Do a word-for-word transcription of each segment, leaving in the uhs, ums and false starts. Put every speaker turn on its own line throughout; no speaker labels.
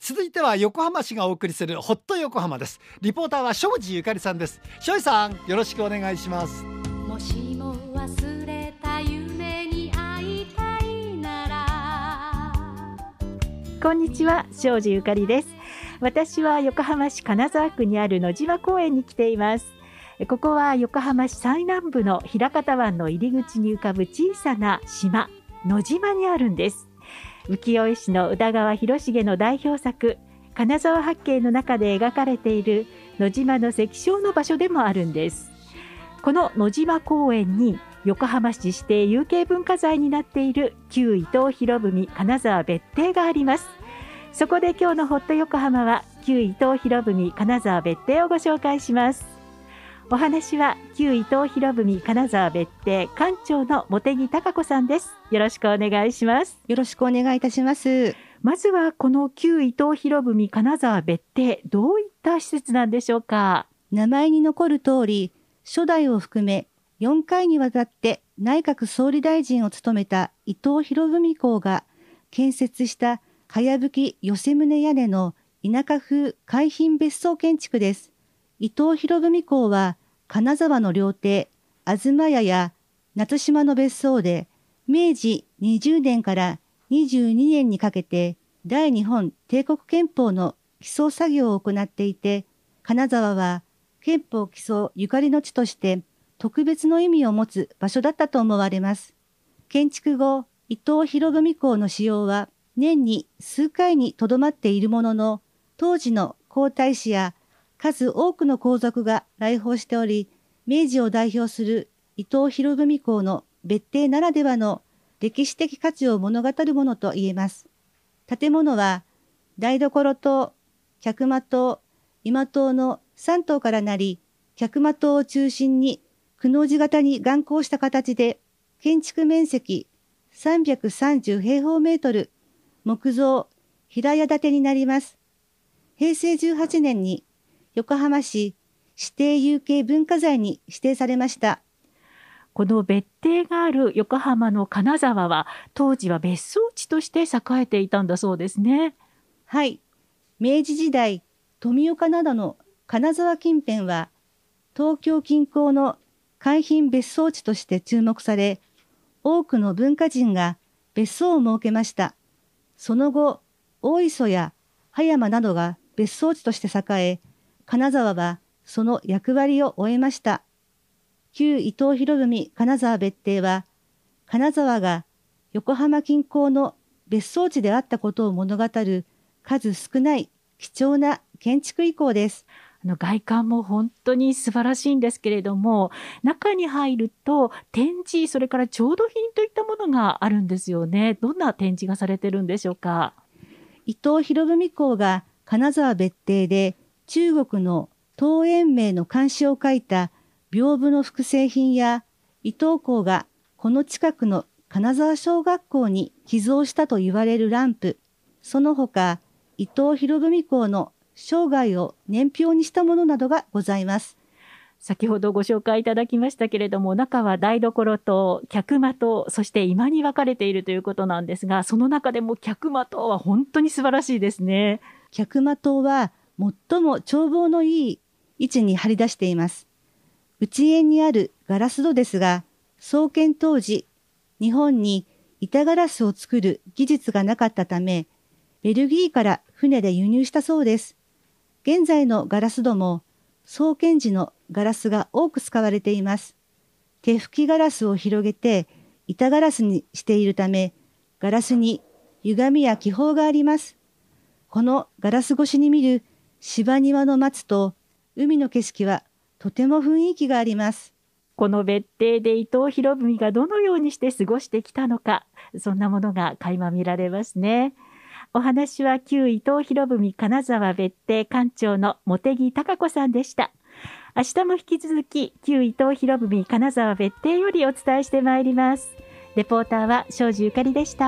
続いては横浜市がお送りするホット横浜です。リポーターは庄司ゆかりさんです。庄司さん、よろしくお願いします。
もしも忘れた夢に会いたいなら。
こんにちは、庄司ゆかりです。私は横浜市金沢区にある野島公園に来ています。ここは横浜市最南部の平方湾の入り口に浮かぶ小さな島、野島にあるんです。浮世絵師の宇田川広重の代表作、金沢八景の中で描かれている野島の石礁の場所でもあるんです。この野島公園に横浜市指定有形文化財になっている旧伊藤博文金沢別邸があります。そこで今日のホット横浜は旧伊藤博文金沢別邸をご紹介します。お話は旧伊藤博文金沢別邸館長の茂木孝子さんです。よろしくお願いします。
よろしくお願いいたします。
まずはこの旧伊藤博文金沢別邸、どういった施設なんでしょうか。
名前に残る通り、初代を含めよんかいにわたって内閣総理大臣を務めた伊藤博文公が建設したかやぶき寄せ棟屋根の田舎風海浜別荘建築です。伊藤博文公は金沢の料亭東屋や夏島の別荘でめいじにじゅうねんからにじゅうにねんにかけて大日本帝国憲法の起草作業を行っていて、金沢は憲法起草ゆかりの地として特別の意味を持つ場所だったと思われます。建築後、伊藤博文公の使用は年に数回にとどまっているものの、当時の皇太子や数多くの皇族が来訪しており、明治を代表する伊藤博文公の別邸ならではの歴史的価値を物語るものと言えます。建物は台所棟、客間棟、居間棟のさん棟からなり、客間棟を中心にくの字型に眼光した形で、建築面積さんびゃくさんじゅうへいほうメートル、木造平屋建てになります。へいせいじゅうはちねんに横浜市指定有形文化財に指定されました。
この別邸がある横浜の金沢は当時は別荘地として栄えていたんだそうですね。
はい。明治時代、富岡などの金沢近辺は東京近郊の海浜別荘地として注目され、多くの文化人が別荘を設けました。その後、大磯や葉山などが別荘地として栄え、金沢はその役割を終えました。旧伊藤博文金沢別邸は、金沢が横浜近郊の別荘地であったことを物語る数少ない貴重な建築遺構です。
あの外観も本当に素晴らしいんですけれども、中に入ると展示、それから調度品といったものがあるんですよね。どんな展示がされてるんでしょうか。
伊藤博文公が金沢別邸で中国の東延明の漢詩を書いた屏風の複製品や、伊藤公がこの近くの金沢小学校に寄贈したと言われるランプ、その他伊藤博文公の生涯を年表にしたものなどがございます。
先ほどご紹介いただきましたけれども、中は台所と客間とそして居間に分かれているということなんですが、その中でも客間棟は本当に素晴らしいですね。
客間棟は最も眺望のいい位置に張り出しています。内縁にあるガラス戸ですが、創建当時、日本に板ガラスを作る技術がなかったため、ベルギーから船で輸入したそうです。現在のガラス戸も、創建時のガラスが多く使われています。手吹きガラスを広げて板ガラスにしているため、ガラスに歪みや気泡があります。このガラス越しに見る芝庭の松と海の景色はとても雰囲気があります。
この別邸で伊藤博文がどのようにして過ごしてきたのか、そんなものが垣間見られますね。お話は旧伊藤博文金沢別邸館長の茂木孝子さんでした。明日も引き続き旧伊藤博文金沢別邸よりお伝えしてまいります。レポーターは庄司ゆかりでした。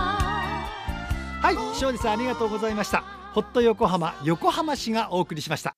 はい、庄司さんありがとうございました。ホット横浜、横浜市がお送りしました。